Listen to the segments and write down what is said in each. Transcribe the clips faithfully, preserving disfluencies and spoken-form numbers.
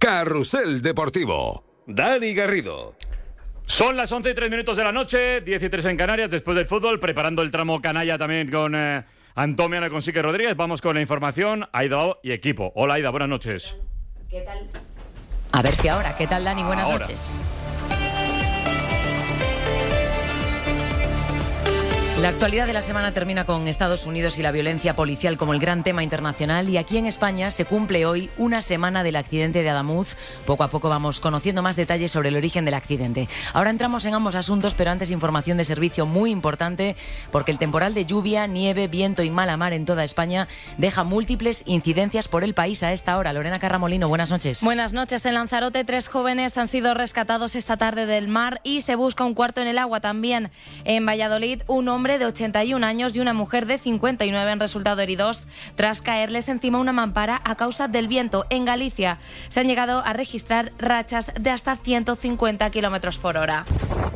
Carrusel Deportivo. Dani Garrido. Son las once y tres minutos de la noche, diez y tres en Canarias, después del fútbol, preparando el tramo canalla también con eh, Antonio con Sique Rodríguez. Vamos con la información, Aida y equipo. Hola Aida, buenas noches. ¿Qué tal? A ver si ahora, ¿qué tal Dani? Buenas ahora. noches. La actualidad de la semana termina con Estados Unidos y la violencia policial como el gran tema internacional, y aquí en España se cumple hoy una semana del accidente de Adamuz. Poco a poco vamos conociendo más detalles sobre el origen del accidente. Ahora entramos en ambos asuntos, pero antes información de servicio muy importante, porque el temporal de lluvia, nieve, viento y mala mar en toda España deja múltiples incidencias por el país a esta hora. Lorena Carramolino, buenas noches. Buenas noches. En Lanzarote, tres jóvenes han sido rescatados esta tarde del mar y se busca un cuarto en el agua también. En Valladolid, un hombre de ochenta y un años y una mujer de cincuenta y nueve han resultado heridos tras caerles encima una mampara a causa del viento. En Galicia se han llegado a registrar rachas de hasta ciento cincuenta kilómetros por hora.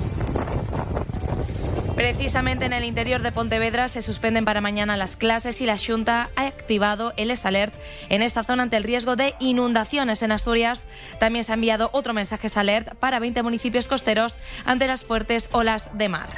Precisamente en el interior de Pontevedra se suspenden para mañana las clases y la Xunta ha activado el S-Alert en esta zona ante el riesgo de inundaciones. En Asturias también se ha enviado otro mensaje S-Alert para veinte municipios costeros ante las fuertes olas de mar.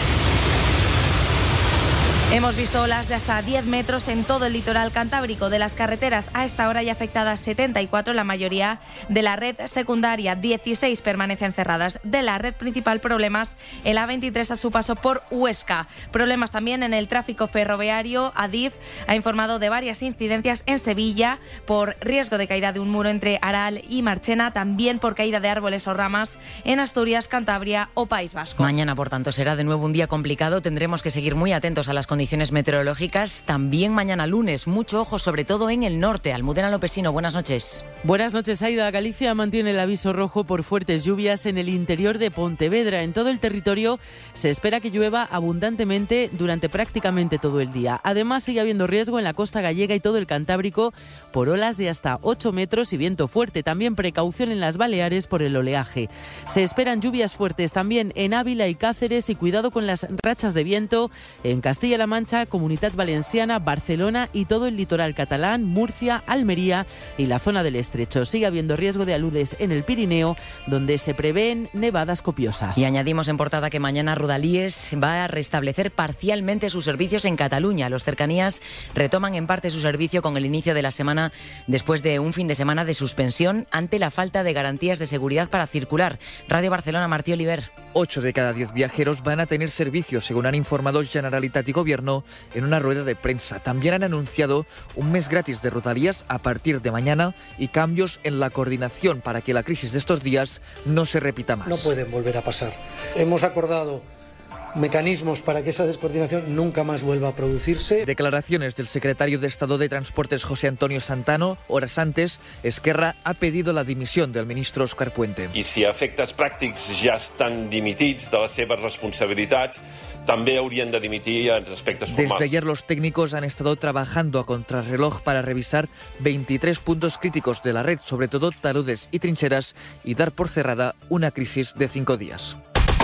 Hemos visto olas de hasta diez metros en todo el litoral cantábrico. De las carreteras a esta hora hay afectadas setenta y cuatro, la mayoría de la red secundaria, dieciséis permanecen cerradas. De la red principal, problemas en la veintitrés a su paso por Huesca. Problemas también en el tráfico ferroviario. Adif ha informado de varias incidencias en Sevilla por riesgo de caída de un muro entre Aral y Marchena, también por caída de árboles o ramas en Asturias, Cantabria o País Vasco. Mañana, por tanto, será de nuevo un día complicado. Tendremos que seguir muy atentos a las condiciones condiciones meteorológicas. También mañana lunes, mucho ojo, sobre todo en el norte. Almudena Lopesino, buenas noches. Buenas noches, Aida. Galicia mantiene el aviso rojo por fuertes lluvias en el interior de Pontevedra. En todo el territorio se espera que llueva abundantemente durante prácticamente todo el día. Además, sigue habiendo riesgo en la costa gallega y todo el Cantábrico por olas de hasta ocho metros y viento fuerte. También precaución en las Baleares por el oleaje. Se esperan lluvias fuertes también en Ávila y Cáceres, y cuidado con las rachas de viento en Castilla-La Mancha, Comunitat Valenciana, Barcelona y todo el litoral catalán, Murcia, Almería y la zona del Estrecho. Sigue habiendo riesgo de aludes en el Pirineo, donde se prevén nevadas copiosas. Y añadimos en portada que mañana Rodalíes va a restablecer parcialmente sus servicios en Cataluña. Los cercanías retoman en parte su servicio con el inicio de la semana, después de un fin de semana de suspensión ante la falta de garantías de seguridad para circular. Radio Barcelona, Martí Oliver. Ocho de cada diez viajeros van a tener servicio, según han informado Generalitat y Gobierno en una rueda de prensa. También han anunciado un mes gratis de Rodalías a partir de mañana y cambios en la coordinación para que la crisis de estos días no se repita más. No pueden volver a pasar. Hemos acordado mecanismos para que esa descoordinación nunca más vuelva a producirse. Declaraciones del secretario de Estado de Transportes José Antonio Santano. Horas antes, Esquerra ha pedido la dimisión del ministro Òscar Puente. I si efectes pràctics ja estan dimitits de les seves responsabilitats, també haurien de dimitir en aspectes formals. Desde ayer los técnicos han estado trabajando a contrarreloj para revisar veintitrés puntos críticos de la red, sobre todo taludes y trincheras, y dar por cerrada una crisis de cinco días.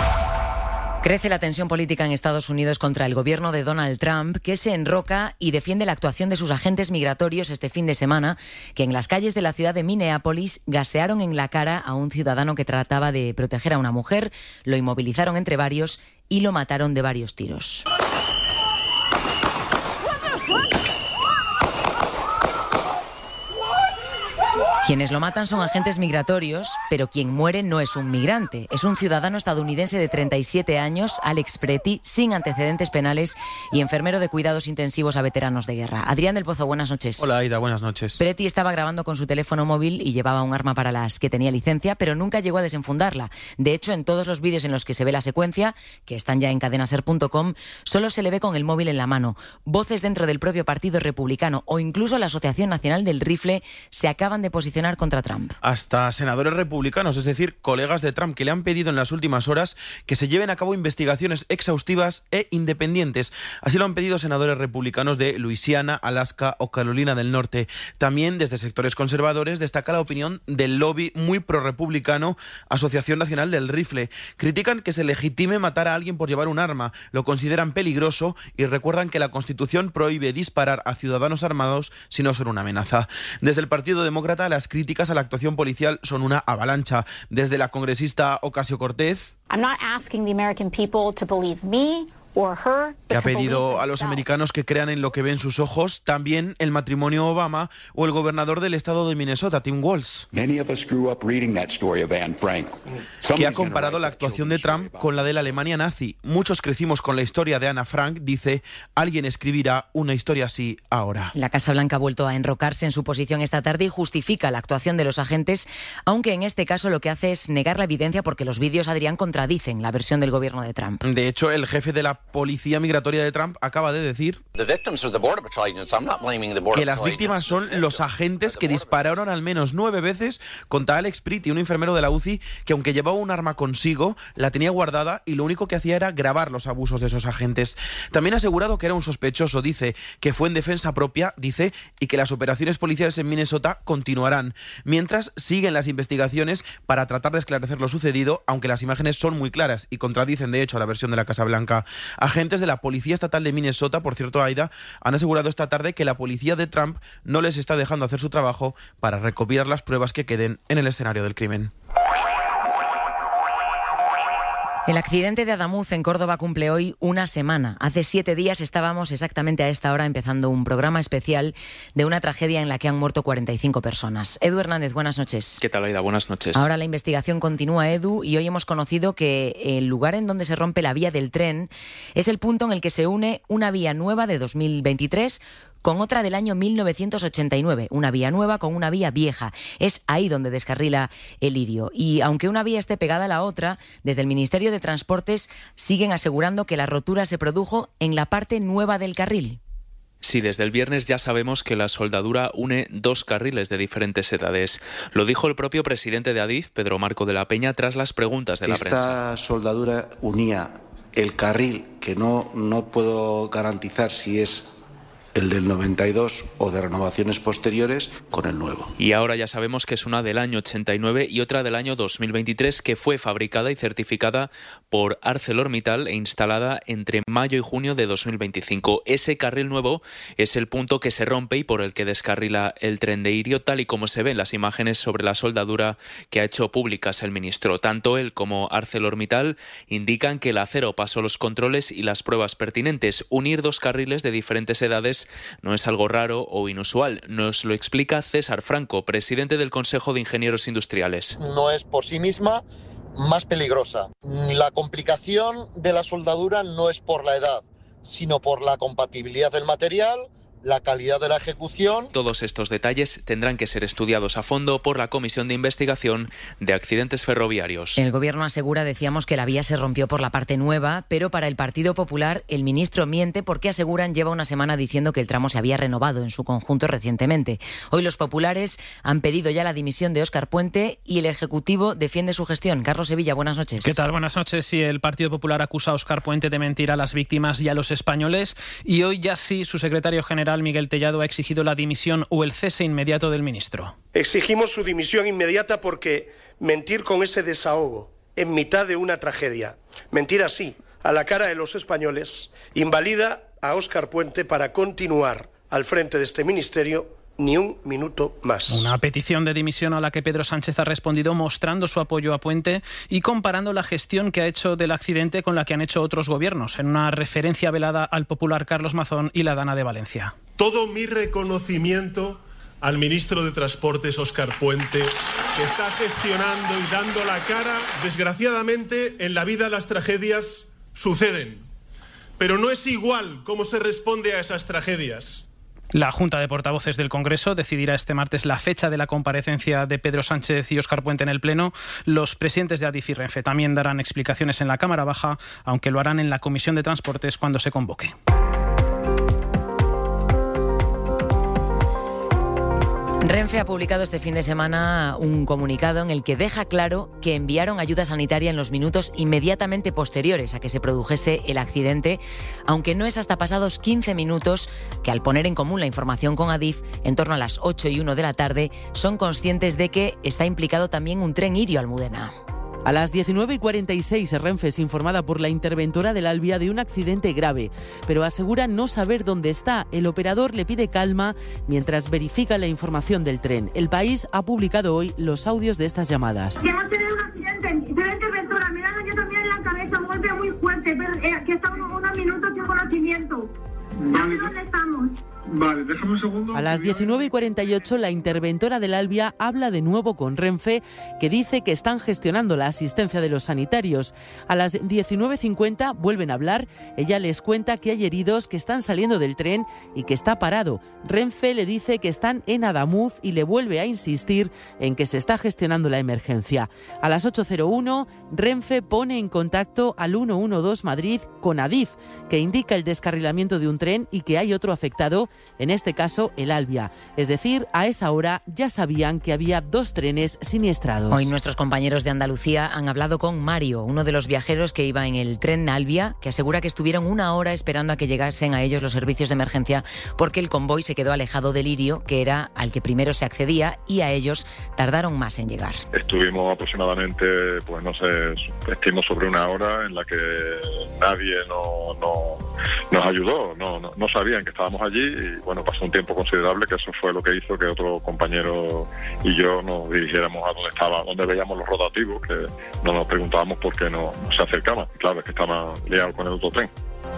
Crece la tensión política en Estados Unidos contra el gobierno de Donald Trump, que se enroca y defiende la actuación de sus agentes migratorios este fin de semana, que en las calles de la ciudad de Minneapolis gasearon en la cara a un ciudadano que trataba de proteger a una mujer, lo inmovilizaron entre varios y lo mataron de varios tiros. Quienes lo matan son agentes migratorios, pero quien muere no es un migrante. Es un ciudadano estadounidense de treinta y siete años, Alex Preti, sin antecedentes penales y enfermero de cuidados intensivos a veteranos de guerra. Adrián del Pozo, buenas noches. Hola, Aida, buenas noches. Preti estaba grabando con su teléfono móvil y llevaba un arma para las que tenía licencia, pero nunca llegó a desenfundarla. De hecho, en todos los vídeos en los que se ve la secuencia, que están ya en cadenaser punto com, solo se le ve con el móvil en la mano. Voces dentro del propio Partido Republicano o incluso la Asociación Nacional del Rifle se acaban de posicionar contra Trump. Hasta senadores republicanos, es decir, colegas de Trump, que le han pedido en las últimas horas que se lleven a cabo investigaciones exhaustivas e independientes. Así lo han pedido senadores republicanos de Luisiana, Alaska o Carolina del Norte. También desde sectores conservadores destaca la opinión del lobby muy prorrepublicano Asociación Nacional del Rifle. Critican que se legitime matar a alguien por llevar un arma, lo consideran peligroso y recuerdan que la Constitución prohíbe disparar a ciudadanos armados si no son una amenaza. Desde el Partido Demócrata trata, las críticas a la actuación policial son una avalancha. Desde la congresista Ocasio-Cortez, I'm not asking the American people to believe me or her, que ha pedido a los americanos que crean en lo que ven sus ojos, también el matrimonio Obama o el gobernador del estado de Minnesota, Tim Walz, que ha comparado la actuación de Trump con la de la Alemania nazi. Muchos crecimos con la historia de Ana Frank, dice, alguien escribirá una historia así ahora. La Casa Blanca ha vuelto a enrocarse en su posición esta tarde y justifica la actuación de los agentes, aunque en este caso lo que hace es negar la evidencia porque los vídeos, Adrián, contradicen la versión del gobierno de Trump. De hecho, el jefe de la policía migratoria de Trump acaba de decir que las víctimas son los agentes que dispararon al menos nueve veces contra Alex Pretty, un enfermero de la U C I que, aunque llevaba un arma consigo, la tenía guardada y lo único que hacía era grabar los abusos de esos agentes. También ha asegurado que era un sospechoso, dice, que fue en defensa propia, dice, y que las operaciones policiales en Minnesota continuarán, mientras siguen las investigaciones para tratar de esclarecer lo sucedido, aunque las imágenes son muy claras y contradicen, de hecho, a la versión de la Casa Blanca. Agentes de la Policía Estatal de Minnesota, por cierto, Aida, han asegurado esta tarde que la policía de Trump no les está dejando hacer su trabajo para recopilar las pruebas que queden en el escenario del crimen. El accidente de Adamuz en Córdoba cumple hoy una semana. Hace siete días estábamos exactamente a esta hora empezando un programa especial de una tragedia en la que han muerto cuarenta y cinco personas. Edu Hernández, buenas noches. ¿Qué tal, Aida? Buenas noches. Ahora la investigación continúa, Edu, y hoy hemos conocido que el lugar en donde se rompe la vía del tren es el punto en el que se une una vía nueva de dos mil veintitrés con otra del año mil novecientos ochenta y nueve, una vía nueva con una vía vieja. Es ahí donde descarrila el Lirio. Y aunque una vía esté pegada a la otra, desde el Ministerio de Transportes siguen asegurando que la rotura se produjo en la parte nueva del carril. Sí, desde el viernes ya sabemos que la soldadura une dos carriles de diferentes edades. Lo dijo el propio presidente de Adif, Pedro Marco de la Peña, tras las preguntas de la Esta prensa. Esta soldadura unía el carril, que no, no puedo garantizar si es el del noventa y dos o de renovaciones posteriores, con el nuevo. Y ahora ya sabemos que es una del año ochenta y nueve y otra del año dos mil veintitrés, que fue fabricada y certificada por ArcelorMittal e instalada entre mayo y junio de dos mil veinticinco. Ese carril nuevo es el punto que se rompe y por el que descarrila el tren de Irio, tal y como se ve en las imágenes sobre la soldadura que ha hecho públicas el ministro. Tanto él como ArcelorMittal indican que el acero pasó los controles y las pruebas pertinentes. Unir dos carriles de diferentes edades no es algo raro o inusual. Nos lo explica César Franco, presidente del Consejo de Ingenieros Industriales. No es por sí misma más peligrosa. La complicación de la soldadura no es por la edad, sino por la compatibilidad del material, la calidad de la ejecución. Todos estos detalles tendrán que ser estudiados a fondo por la Comisión de Investigación de Accidentes Ferroviarios. El Gobierno asegura, decíamos, que la vía se rompió por la parte nueva, pero para el Partido Popular el ministro miente porque aseguran lleva una semana diciendo que el tramo se había renovado en su conjunto recientemente. Hoy los populares han pedido ya la dimisión de Óscar Puente y el Ejecutivo defiende su gestión. Carlos Sevilla, buenas noches. ¿Qué tal? Buenas noches. Sí, el Partido Popular acusa a Óscar Puente de mentir a las víctimas y a los españoles y hoy ya sí su secretario general Miguel Tellado ha exigido la dimisión o el cese inmediato del ministro. Exigimos su dimisión inmediata porque mentir con ese desahogo en mitad de una tragedia, mentir así a la cara de los españoles, invalida a Óscar Puente para continuar al frente de este ministerio ni un minuto más. Una petición de dimisión a la que Pedro Sánchez ha respondido mostrando su apoyo a Puente y comparando la gestión que ha hecho del accidente con la que han hecho otros gobiernos, en una referencia velada al popular Carlos Mazón y la Dana de Valencia. Todo mi reconocimiento al ministro de Transportes, Óscar Puente, que está gestionando y dando la cara. Desgraciadamente, en la vida las tragedias suceden, pero no es igual cómo se responde a esas tragedias. La Junta de Portavoces del Congreso decidirá este martes la fecha de la comparecencia de Pedro Sánchez y Óscar Puente en el Pleno. Los presidentes de Adif y Renfe también darán explicaciones en la Cámara Baja, aunque lo harán en la Comisión de Transportes cuando se convoque. Renfe ha publicado este fin de semana un comunicado en el que deja claro que enviaron ayuda sanitaria en los minutos inmediatamente posteriores a que se produjese el accidente, aunque no es hasta pasados quince minutos que, al poner en común la información con Adif, en torno a las ocho y uno de la tarde, son conscientes de que está implicado también un tren Irio Almudena. A las diecinueve y cuarenta y seis, Renfe es informada por la interventora del Albia de un accidente grave, pero asegura no saber dónde está. El operador le pide calma mientras verifica la información del tren. El País ha publicado hoy los audios de estas llamadas. Que hemos tenido un accidente, soy la interventora, me dan yo también en la cabeza, un golpe muy fuerte, pero eh, que está unos, unos minutos sin conocimiento. Vale. ¿Dónde estamos? Vale, déjame un segundo. A las diecinueve y cuarenta y ocho, la interventora del Albia habla de nuevo con Renfe, que dice que están gestionando la asistencia de los sanitarios. A las diecinueve cincuenta vuelven a hablar. Ella les cuenta que hay heridos, que están saliendo del tren y que está parado. Renfe le dice que están en Adamuz y le vuelve a insistir en que se está gestionando la emergencia. A las ocho cero uno, Renfe pone en contacto al ciento doce Madrid con Adif, que indica el descarrilamiento de un tren y que hay otro afectado, en este caso el Albia. Es decir, a esa hora ya sabían que había dos trenes siniestrados. Hoy nuestros compañeros de Andalucía han hablado con Mario, uno de los viajeros que iba en el tren Albia, que asegura que estuvieron una hora esperando a que llegasen a ellos los servicios de emergencia porque el convoy se quedó alejado del Lirio, que era al que primero se accedía, y a ellos tardaron más en llegar. Estuvimos aproximadamente, pues no sé, estimo sobre una hora en la que nadie no, no, nos ayudó, no, no, no sabían que estábamos allí y bueno, pasó un tiempo considerable que eso fue lo que hizo que otro compañero y yo nos dirigiéramos a donde estaba, donde veíamos los rotativos, que no nos preguntábamos por qué no, no se acercaban. Claro, es que estaban liados con el autotren.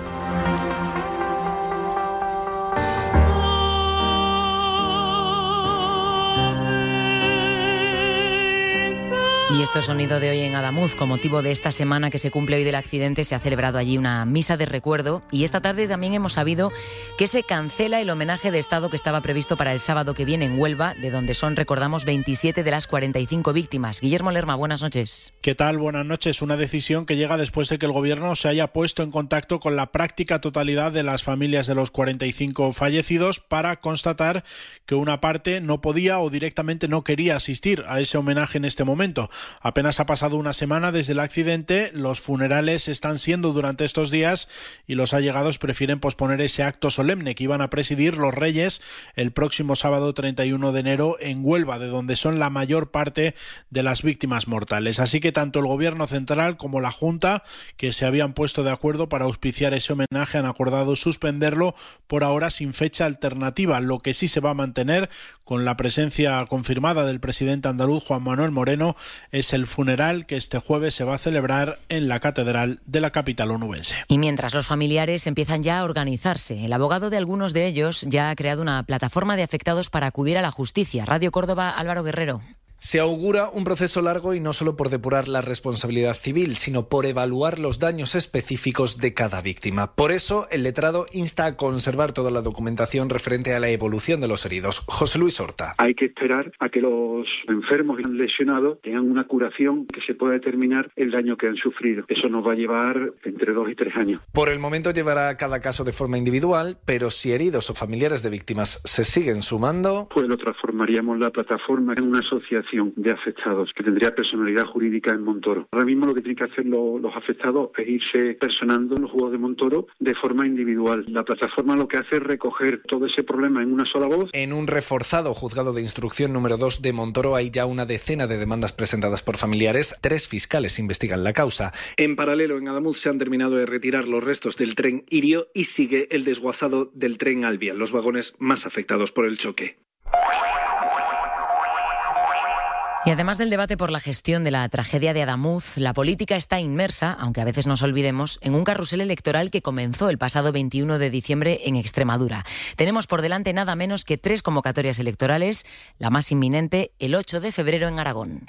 Y esto es sonido de hoy en Adamuz. Con motivo de esta semana que se cumple hoy del accidente, se ha celebrado allí una misa de recuerdo y esta tarde también hemos sabido que se cancela el homenaje de Estado que estaba previsto para el sábado que viene en Huelva, de donde son, recordamos, veintisiete de las cuarenta y cinco víctimas. Guillermo Lerma, buenas noches. ¿Qué tal? Buenas noches. Una decisión que llega después de que el Gobierno se haya puesto en contacto con la práctica totalidad de las familias de los cuarenta y cinco fallecidos para constatar que una parte no podía o directamente no quería asistir a ese homenaje en este momento. Apenas ha pasado una semana desde el accidente, los funerales están siendo durante estos días y los allegados prefieren posponer ese acto solemne que iban a presidir los Reyes el próximo sábado treinta y uno de enero en Huelva, de donde son la mayor parte de las víctimas mortales. Así que tanto el Gobierno central como la Junta, que se habían puesto de acuerdo para auspiciar ese homenaje, han acordado suspenderlo por ahora sin fecha alternativa. Lo que sí se va a mantener, con la presencia confirmada del presidente andaluz Juan Manuel Moreno, es el funeral que este jueves se va a celebrar en la catedral de la capital onubense. Y mientras los familiares empiezan ya a organizarse, el abogado de algunos de ellos ya ha creado una plataforma de afectados para acudir a la justicia. Radio Córdoba, Álvaro Guerrero. Se augura un proceso largo y no solo por depurar la responsabilidad civil, sino por evaluar los daños específicos de cada víctima. Por eso, el letrado insta a conservar toda la documentación referente a la evolución de los heridos. José Luis Horta. Hay que esperar a que los enfermos y lesionados tengan una curación que se pueda determinar el daño que han sufrido. Eso nos va a llevar entre dos y tres años. Por el momento llevará cada caso de forma individual, pero si heridos o familiares de víctimas se siguen sumando, pues lo transformaríamos la plataforma en una asociación de afectados que tendría personalidad jurídica en Montoro. Ahora mismo lo que tienen que hacer lo, los afectados es irse personando en los juzgados de Montoro de forma individual. La plataforma lo que hace es recoger todo ese problema en una sola voz. En un reforzado juzgado de instrucción número dos de Montoro hay ya una decena de demandas presentadas por familiares. Tres fiscales investigan la causa. En paralelo, en Adamuz se han terminado de retirar los restos del tren Irio y sigue el desguazado del tren Albia, los vagones más afectados por el choque. Y además del debate por la gestión de la tragedia de Adamuz, la política está inmersa, aunque a veces nos olvidemos, en un carrusel electoral que comenzó el pasado veintiuno de diciembre en Extremadura. Tenemos por delante nada menos que tres convocatorias electorales, la más inminente el ocho de febrero en Aragón.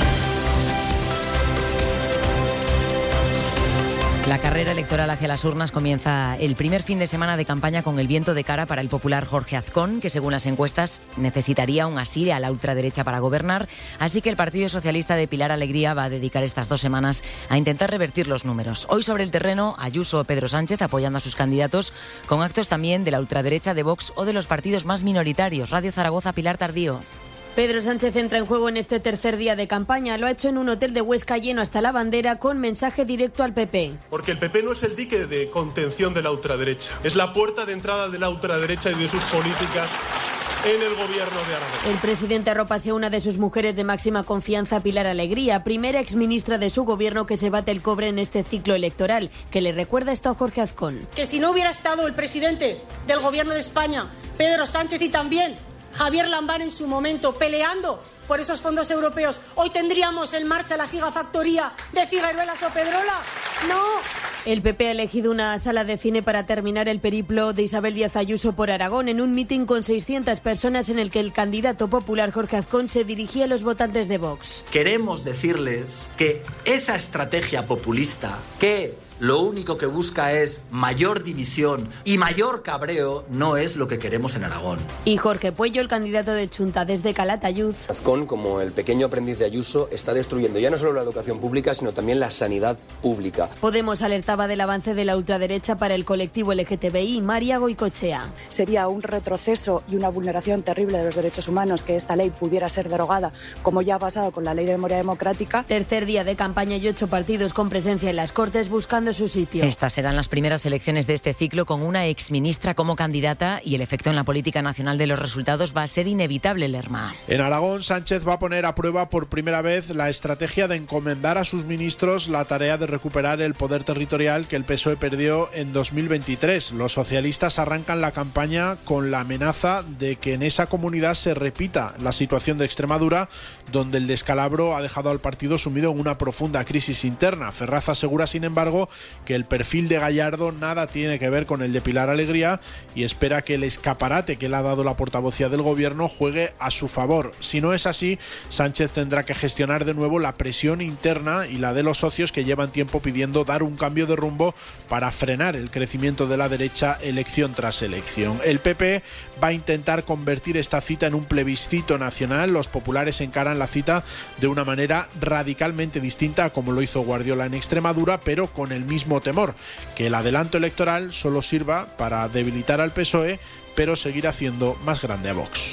La carrera electoral hacia las urnas comienza el primer fin de semana de campaña con el viento de cara para el popular Jorge Azcón, que según las encuestas necesitaría un asile a la ultraderecha para gobernar, así que el Partido Socialista de Pilar Alegría va a dedicar estas dos semanas a intentar revertir los números. Hoy sobre el terreno, Ayuso o Pedro Sánchez apoyando a sus candidatos, con actos también de la ultraderecha de Vox o de los partidos más minoritarios. Radio Zaragoza, Pilar Tardío. Pedro Sánchez entra en juego en este tercer día de campaña. Lo ha hecho en un hotel de Huesca lleno hasta la bandera con mensaje directo al P P. Porque el P P no es el dique de contención de la ultraderecha. Es la puerta de entrada de la ultraderecha y de sus políticas en el gobierno de Aragón. El presidente arropase a una de sus mujeres de máxima confianza, Pilar Alegría, primera exministra de su gobierno que se bate el cobre en este ciclo electoral, que le recuerda esto a Jorge Azcón. Que si no hubiera estado el presidente del gobierno de España, Pedro Sánchez, y también Javier Lambán en su momento, peleando por esos fondos europeos, hoy tendríamos en marcha la gigafactoría de Figueruelas o Pedrola. ¡No! El P P ha elegido una sala de cine para terminar el periplo de Isabel Díaz Ayuso por Aragón en un mitin con seiscientas personas en el que el candidato popular Jorge Azcón se dirigía a los votantes de Vox. Queremos decirles que esa estrategia populista que lo único que busca es mayor división y mayor cabreo no es lo que queremos en Aragón. Y Jorge Puello, el candidato de Chunta desde Calatayud. Azcón, como el pequeño aprendiz de Ayuso, está destruyendo ya no solo la educación pública, sino también la sanidad pública. Podemos alertaba del avance de la ultraderecha para el colectivo L G T B I. María Goicoechea. Sería un retroceso y una vulneración terrible de los derechos humanos que esta ley pudiera ser derogada, como ya ha pasado con la Ley de Memoria Democrática. Tercer día de campaña y ocho partidos con presencia en las Cortes buscando su sitio. Estas serán las primeras elecciones de este ciclo con una exministra como candidata y el efecto en la política nacional de los resultados va a ser inevitable, Lerma. En Aragón, Sánchez va a poner a prueba por primera vez la estrategia de encomendar a sus ministros la tarea de recuperar el poder territorial que el P S O E perdió en dos mil veintitrés. Los socialistas arrancan la campaña con la amenaza de que en esa comunidad se repita la situación de Extremadura, donde el descalabro ha dejado al partido sumido en una profunda crisis interna. Ferraz asegura, sin embargo, que el perfil de Gallardo nada tiene que ver con el de Pilar Alegría y espera que el escaparate que le ha dado la portavocía del gobierno juegue a su favor. Si no es así, Sánchez tendrá que gestionar de nuevo la presión interna y la de los socios que llevan tiempo pidiendo dar un cambio de rumbo para frenar el crecimiento de la derecha elección tras elección. El P P va a intentar convertir esta cita en un plebiscito nacional. Los populares encaran la cita de una manera radicalmente distinta a como lo hizo Guardiola en Extremadura, pero con el mismo temor, que el adelanto electoral solo sirva para debilitar al P S O E, pero seguir haciendo más grande a Vox.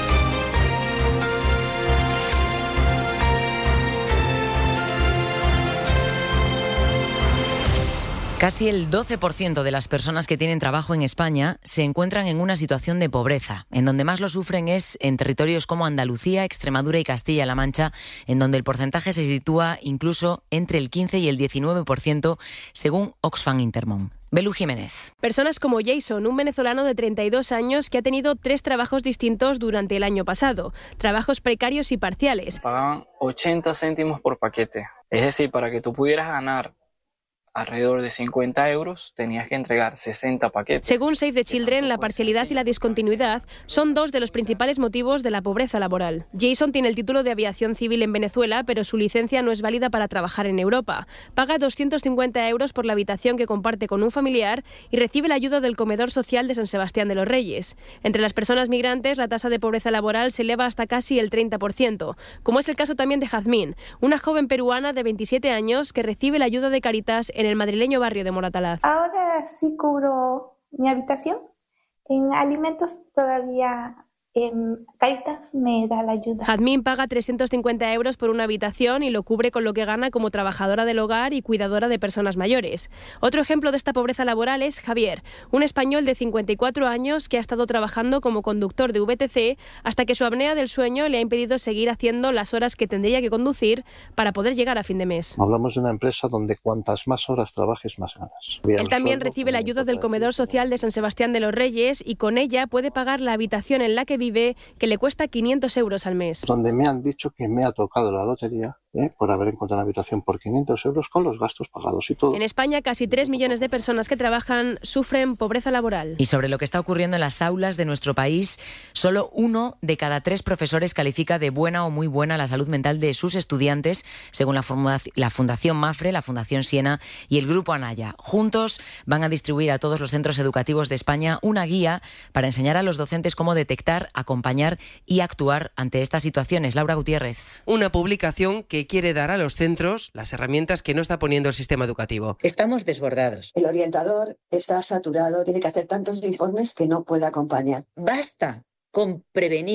Casi el doce por ciento de las personas que tienen trabajo en España se encuentran en una situación de pobreza. En donde más lo sufren es en territorios como Andalucía, Extremadura y Castilla-La Mancha, en donde el porcentaje se sitúa incluso entre el quince y el diecinueve por ciento, según Oxfam Intermón. Belu Jiménez. Personas como Jason, un venezolano de treinta y dos años que ha tenido tres trabajos distintos durante el año pasado, trabajos precarios y parciales. Pagaban ochenta céntimos por paquete, es decir, para que tú pudieras ganar alrededor de cincuenta euros, tenías que entregar sesenta paquetes. Según Save the Children, la parcialidad y la discontinuidad son dos de los principales motivos de la pobreza laboral. Jason tiene el título de aviación civil en Venezuela, pero su licencia no es válida para trabajar en Europa. Paga doscientos cincuenta euros por la habitación que comparte con un familiar y recibe la ayuda del comedor social de San Sebastián de los Reyes. Entre las personas migrantes, la tasa de pobreza laboral se eleva hasta casi el treinta por ciento, como es el caso también de Jazmín, una joven peruana de veintisiete años que recibe la ayuda de Caritas en el madrileño barrio de Moratalaz. Ahora sí cubro mi habitación. En alimentos todavía eh, Caritas me da la ayuda. Jazmín paga trescientos cincuenta euros por una habitación y lo cubre con lo que gana como trabajadora del hogar y cuidadora de personas mayores. Otro ejemplo de esta pobreza laboral es Javier, un español de cincuenta y cuatro años que ha estado trabajando como conductor de V T C hasta que su apnea del sueño le ha impedido seguir haciendo las horas que tendría que conducir para poder llegar a fin de mes. Hablamos de una empresa donde cuantas más horas trabajes, más ganas. Él también recibe la ayuda del comedor social de San Sebastián de los Reyes y con ella puede pagar la habitación en la que vive, que le cuesta quinientos euros al mes. Donde me han dicho que me ha tocado la lotería ¿eh? por haber encontrado una habitación por quinientos euros con los gastos pagados y todo. En España, casi tres millones de personas que trabajan sufren pobreza laboral. Y sobre lo que está ocurriendo en las aulas de nuestro país, solo uno de cada tres profesores califica de buena o muy buena la salud mental de sus estudiantes, según la, fundación, la Fundación Mafre, la Fundación Siena y el Grupo Anaya. Juntos van a distribuir a todos los centros educativos de España una guía para enseñar a los docentes cómo detectar, acompañar y actuar ante estas situaciones. Laura Gutiérrez. Una publicación que quiere dar a los centros las herramientas que no está poniendo el sistema educativo. Estamos desbordados. El orientador está saturado, tiene que hacer tantos informes que no puede acompañar. Basta con prevenir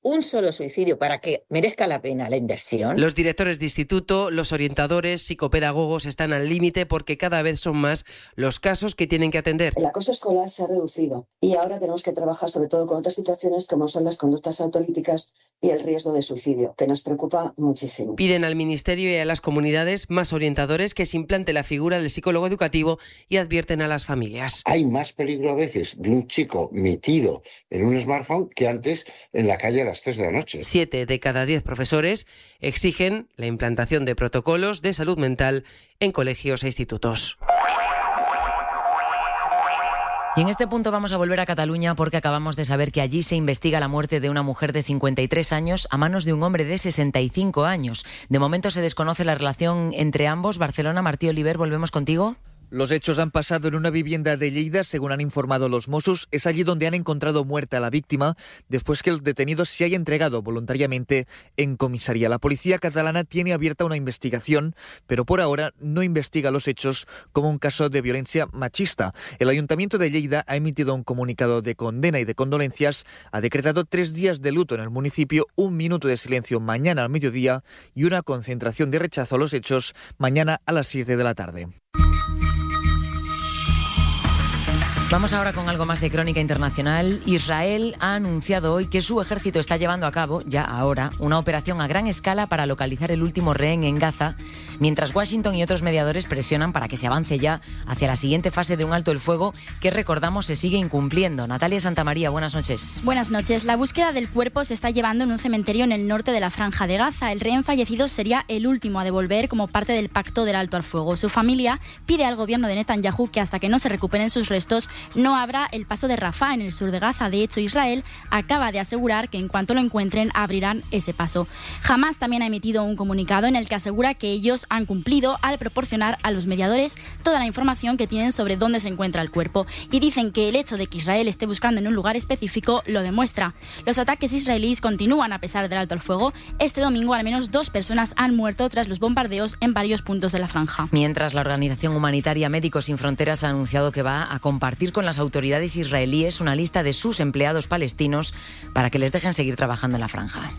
un solo suicidio para que merezca la pena la inversión. Los directores de instituto, los orientadores, psicopedagogos están al límite porque cada vez son más los casos que tienen que atender. El acoso escolar se ha reducido y ahora tenemos que trabajar sobre todo con otras situaciones como son las conductas autolíticas y el riesgo de suicidio, que nos preocupa muchísimo. Piden al Ministerio y a las comunidades más orientadores que se implante la figura del psicólogo educativo y advierten a las familias. Hay más peligro a veces de un chico metido en un smartphone que antes en la calle a las tres de la noche. Siete de cada diez profesores exigen la implantación de protocolos de salud mental en colegios e institutos. Y en este punto vamos a volver a Cataluña porque acabamos de saber que allí se investiga la muerte de una mujer de cincuenta y tres años a manos de un hombre de sesenta y cinco años. De momento se desconoce la relación entre ambos. Barcelona, Martí Oliver, volvemos contigo. Los hechos han pasado en una vivienda de Lleida, según han informado los Mossos. Es allí donde han encontrado muerta a la víctima después que el detenido se haya entregado voluntariamente en comisaría. La policía catalana tiene abierta una investigación, pero por ahora no investiga los hechos como un caso de violencia machista. El Ayuntamiento de Lleida ha emitido un comunicado de condena y de condolencias, ha decretado tres días de luto en el municipio, un minuto de silencio mañana al mediodía y una concentración de rechazo a los hechos mañana a las siete de la tarde. Vamos ahora con algo más de crónica internacional. Israel ha anunciado hoy que su ejército está llevando a cabo, ya ahora, una operación a gran escala para localizar el último rehén en Gaza, mientras Washington y otros mediadores presionan para que se avance ya hacia la siguiente fase de un alto el fuego que, recordamos, se sigue incumpliendo. Natalia Santamaría, buenas noches. Buenas noches. La búsqueda del cuerpo se está llevando en un cementerio en el norte de la Franja de Gaza. El rehén fallecido sería el último a devolver como parte del pacto del alto al fuego. Su familia pide al gobierno de Netanyahu que hasta que no se recuperen sus restos no habrá el paso de Rafah en el sur de Gaza. De hecho, Israel acaba de asegurar que en cuanto lo encuentren abrirán ese paso. Hamás también ha emitido un comunicado en el que asegura que ellos han cumplido al proporcionar a los mediadores toda la información que tienen sobre dónde se encuentra el cuerpo y dicen que el hecho de que Israel esté buscando en un lugar específico lo demuestra. Los ataques israelíes continúan a pesar del alto al fuego. Este domingo al menos dos personas han muerto tras los bombardeos en varios puntos de la franja. Mientras la organización humanitaria Médicos Sin Fronteras ha anunciado que va a compartir con las autoridades israelíes una lista de sus empleados palestinos para que les dejen seguir trabajando en la franja.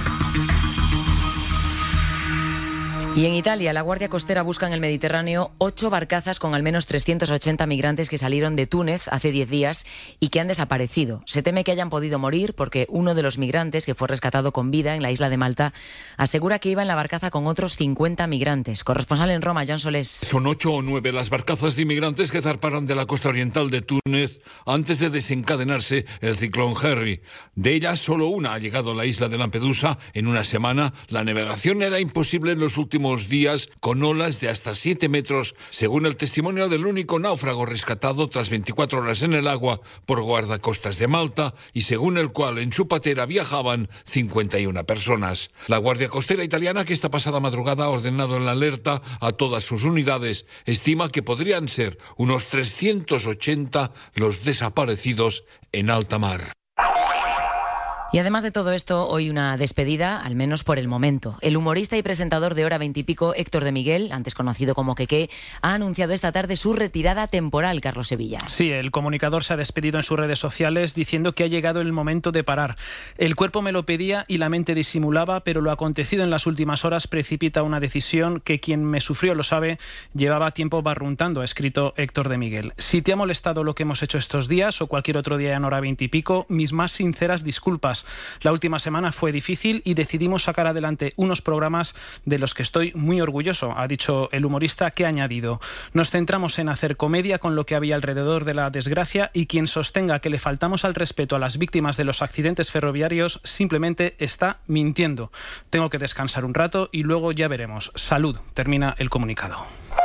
Y en Italia, la Guardia Costera busca en el Mediterráneo ocho barcazas con al menos trescientos ochenta migrantes que salieron de Túnez hace diez días y que han desaparecido. Se teme que hayan podido morir porque uno de los migrantes, que fue rescatado con vida en la isla de Malta, asegura que iba en la barcaza con otros cincuenta migrantes. Corresponsal en Roma, Jan Solés. Son ocho o nueve las barcazas de inmigrantes que zarparon de la costa oriental de Túnez antes de desencadenarse el ciclón Harry. De ellas, solo una ha llegado a la isla de Lampedusa en una semana. La navegación era imposible en los últimos días, con olas de hasta siete metros, según el testimonio del único náufrago rescatado tras veinticuatro horas en el agua por guardacostas de Malta y según el cual en su patera viajaban cincuenta y una personas. La Guardia Costera italiana, que esta pasada madrugada ha ordenado en la alerta a todas sus unidades, estima que podrían ser unos trescientos ochenta los desaparecidos en alta mar. Y además de todo esto, hoy una despedida, al menos por el momento. El humorista y presentador de Hora Veintipico, Héctor de Miguel, antes conocido como Queque, ha anunciado esta tarde su retirada temporal, Carlos Sevilla. Sí, el comunicador se ha despedido en sus redes sociales diciendo que ha llegado el momento de parar. El cuerpo me lo pedía y la mente disimulaba, pero lo acontecido en las últimas horas precipita una decisión que quien me sufrió lo sabe, llevaba tiempo barruntando, ha escrito Héctor de Miguel. Si te ha molestado lo que hemos hecho estos días o cualquier otro día en Hora Veintipico, mis más sinceras disculpas. La última semana fue difícil y decidimos sacar adelante unos programas de los que estoy muy orgulloso, ha dicho el humorista, que ha añadido: nos centramos en hacer comedia con lo que había alrededor de la desgracia y quien sostenga que le faltamos al respeto a las víctimas de los accidentes ferroviarios simplemente está mintiendo. Tengo que descansar un rato y luego ya veremos. Salud, termina el comunicado.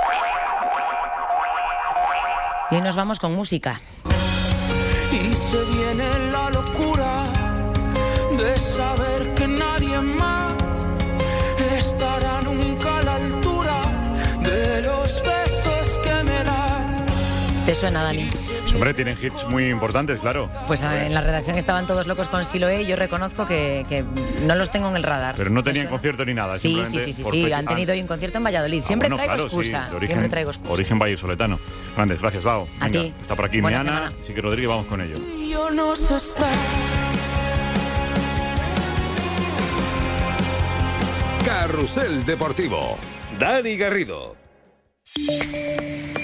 Y hoy nos vamos con música. Y se viene la locura de saber que nadie más estará nunca a la altura de los besos que me das. ¿Te suena, Dani? Hombre, tienen hits muy importantes, claro. Pues en la redacción estaban todos locos con Siloé y yo reconozco que, que no los tengo en el radar. Pero no tenían concierto ni nada. Sí, sí, sí, sí, sí. Han tenido hoy un concierto en Valladolid. Ah, siempre, bueno, traigo claro, excusa, sí, origen, siempre traigo excusa. Origen vallisoletano. Grandes, gracias, Lau. A Venga, ti. Está por aquí Miana, Sique Rodríguez, vamos con ello. Yo no sé estar Carrusel Deportivo. Dani Garrido.